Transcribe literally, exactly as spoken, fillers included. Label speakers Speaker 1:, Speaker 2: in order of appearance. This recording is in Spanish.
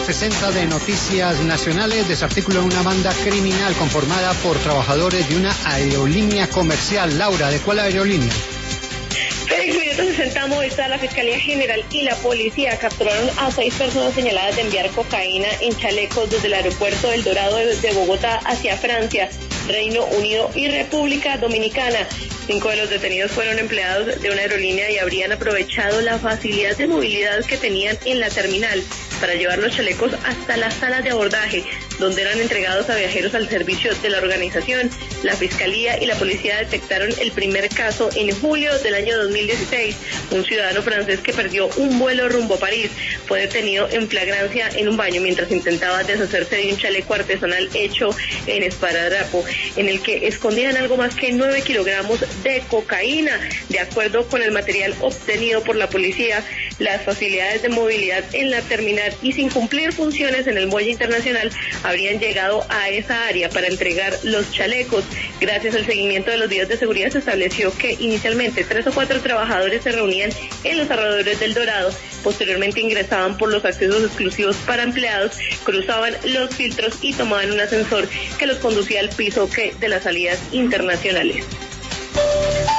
Speaker 1: sesenta de Noticias Nacionales. Desarticula una banda criminal conformada por trabajadores de una aerolínea comercial. Laura, ¿de cuál aerolínea?
Speaker 2: Félix, Minuto sesenta Movistar, la Fiscalía General y la Policía capturaron a seis personas señaladas de enviar cocaína en chalecos desde el aeropuerto del Dorado de Bogotá hacia Francia, Reino Unido y República Dominicana. Cinco de los detenidos fueron empleados de una aerolínea y habrían aprovechado la facilidad de movilidad que tenían en la terminal para llevar los chalecos hasta las salas de abordaje, donde eran entregados a viajeros al servicio de la organización. La Fiscalía y la Policía detectaron el primer caso en julio del año dos mil dieciséis. Un ciudadano francés que perdió un vuelo rumbo a París fue detenido en flagrancia en un baño mientras intentaba deshacerse de un chaleco artesanal hecho en esparadrapo, en el que escondían algo más que nueve kilogramos de cocaína. De acuerdo con el material obtenido por la policía, las facilidades de movilidad en la terminal y sin cumplir funciones en el muelle internacional habrían llegado a esa área para entregar los chalecos. Gracias al seguimiento de los videos de seguridad se estableció que inicialmente tres o cuatro trabajadores se reunían en los alrededores del Dorado, posteriormente ingresaban por los accesos exclusivos para empleados, cruzaban los filtros y tomaban un ascensor que los conducía al piso que de las salidas internacionales.